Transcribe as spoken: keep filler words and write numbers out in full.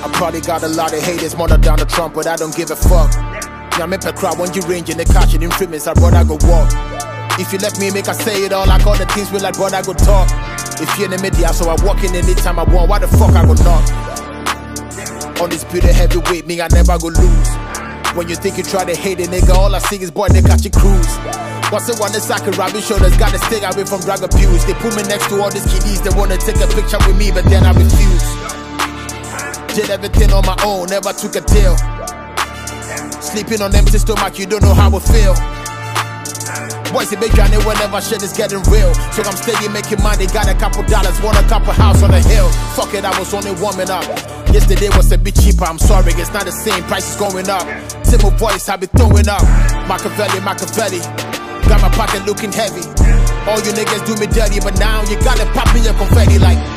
I probably got a lot of haters, more than Donald Trump, but I don't give a fuck. Yeah, me per crowd when you range in the cash and infamous, I brother go walk. If you let me make I say it all, like all the things we like, brother go talk. If you're in the media, so I walk in anytime I want, why the fuck I go knock? On this beauty heavyweight, me I never go lose. When you think you try to hate a nigga, all I see is boy, they catch you cruise. Once they want to sack a rabbit shoulders, gotta stay away from drug abuse. They put me next to all these kiddies, they wanna take a picture with me, but then I refuse. Did everything on my own, never took a deal. Sleeping on empty stomach, you don't know how I feel. Boys, they make journey whenever shit is getting real. So I'm steady making money, got a couple dollars, want a couple house on the hill. Fuck it, I was only warming up. Yesterday was a bit cheaper, I'm sorry, it's not the same, price is going up. Simple voice, I be throwing up. Machiavelli, Machiavelli, got my pocket looking heavy. All you niggas do me dirty, but now you got it popping your confetti like